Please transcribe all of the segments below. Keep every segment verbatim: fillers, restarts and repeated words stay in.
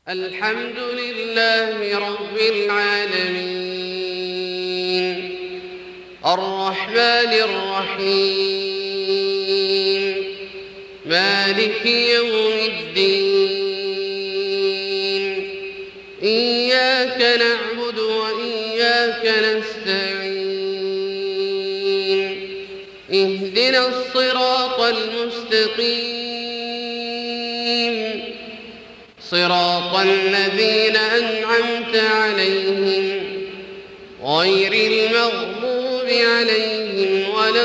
الحمد لله رب العالمين الرحمن الرحيم مالك يوم الدين إياك نعبد وإياك نستعين اهدنا الصراط المستقيم صراط الذين أنعمت عليهم غير المغضوب عليهم ولا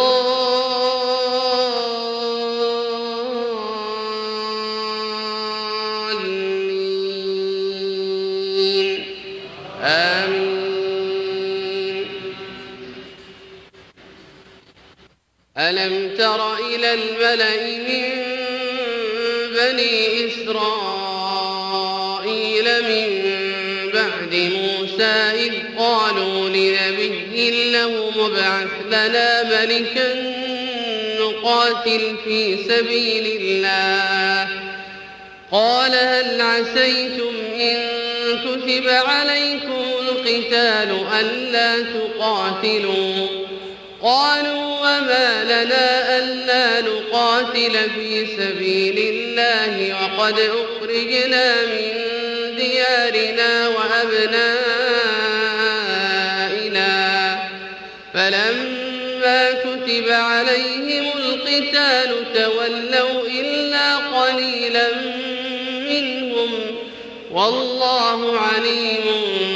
الضالين آمين. ألم تر إلى الملأ من بني إسرائيل من بعد موسى إذ قالوا لنبي له ابعث لنا ملكا نقاتل في سبيل الله قال هل عسيتم إن كتب عليكم القتال ألا تقاتلوا قالوا وما لنا ألا نقاتل في سبيل الله وقد أخرجنا من ديارنا وأبنائنا فلما كتب عليهم القتال تولوا إلا قليلا منهم والله عليم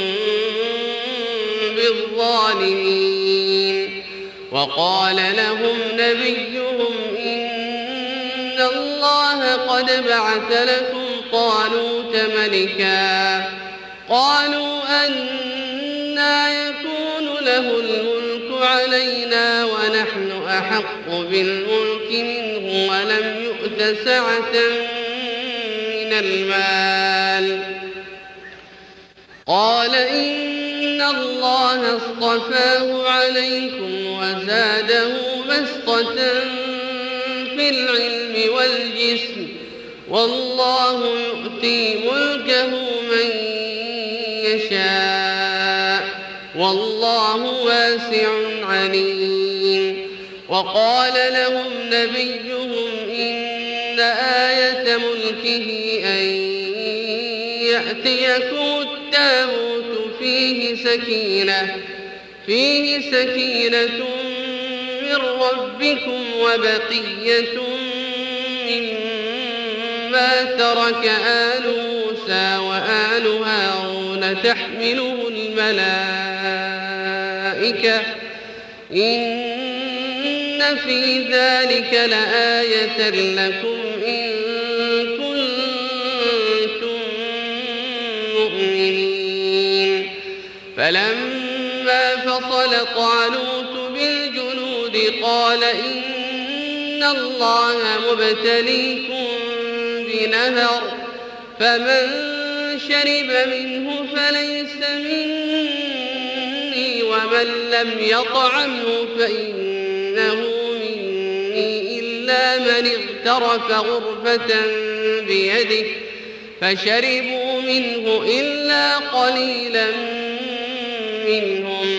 بالظالمين. وقال لهم نبيهم إن الله قد بعث لكم طالوت ملكا قالوا أنى يكون له الملك علينا ونحن أحق بالملك منه ولم يؤت سعة من المال قال إن الله اصطفاه عليكم وزاده بسطة في العلم والجسم والله يؤتي ملكه من يشاء والله واسع عليم. وقال لهم نبيهم إن آية ملكه أن يأتيكم التابوت فيه سكينة فيه سكينة من ربكم وبقية مما ترك آل موسى وآل هارون تحمله الملائكة إن في ذلك لآية لكم إن كنتم مؤمنين. فلما فصل طالوت بالجنود قال إن الله مبتليكم بنهر فمن شرب منه فليس مني ومن لم يطعمه فإنه مني إلا من اغترف غرفة بيده فشربوا منه إلا قليلا منهم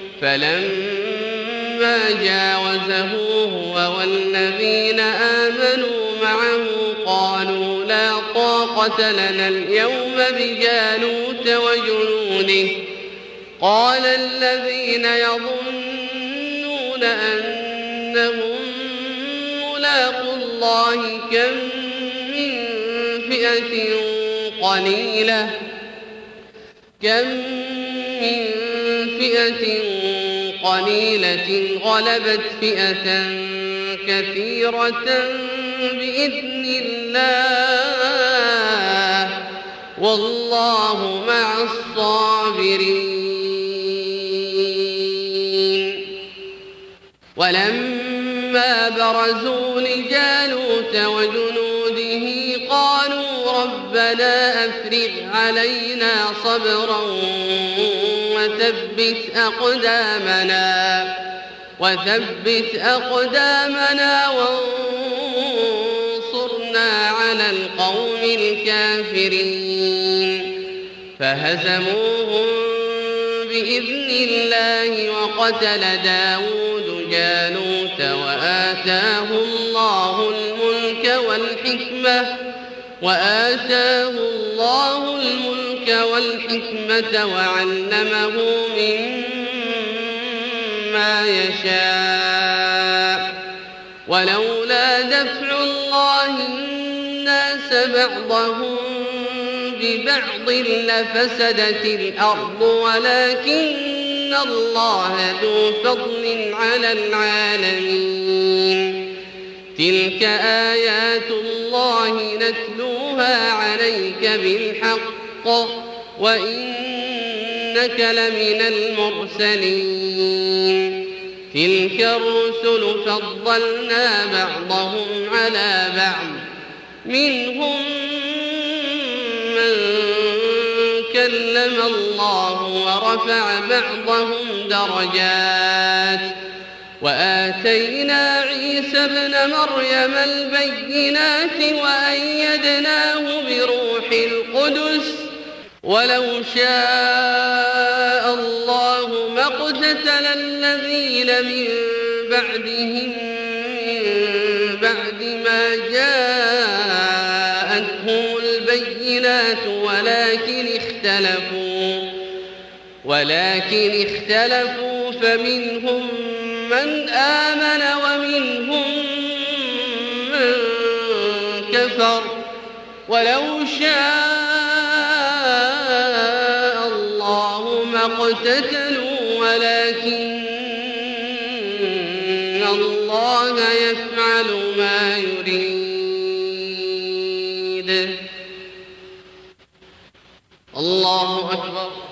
فلما جاوزه هو والذين آمنوا معه قالوا لا طاقة لنا اليوم بجالوت وجنوده قال الذين يظنون أنهم ملاقو الله كم من فئة قليلة كم من فئة قليلة غلبت فئة كثيرة بإذن الله والله مع الصابرين. ولما برزوا لجالوت وجنوده قالوا ربنا أفرغ علينا صبرا وثبت أقدامنا وثبت أقدامنا وانصرنا على القوم الكافرين فهزموهم بإذن الله وقتل داود جالوت وآتاه الله الملك والحكمة وآتاه الله الملك والحكمة وعلمه مما يشاء ولولا دفع الله الناس بعضهم ببعض لفسدت الأرض ولكن الله ذو فضل على العالمين تلك آيات الله نتلوها عليك بالحق وإنك لمن المرسلين تلك الرسل فضلنا بعضهم على بعض منهم من كلم الله ورفع بعضهم درجات وآتينا عيسى ابن مريم البينات وأيدناه بروح القدس ولو شاء الله ما اقتتل الذين من بعدهم من بعد ما جاءتهم البينات ولكن اختلفوا ولكن اختلفوا فمنهم من آمن ومنهم من كفر ولو شاء الله ما اقتتلوا ولكن الله يفعل ما يريد الله أكبر.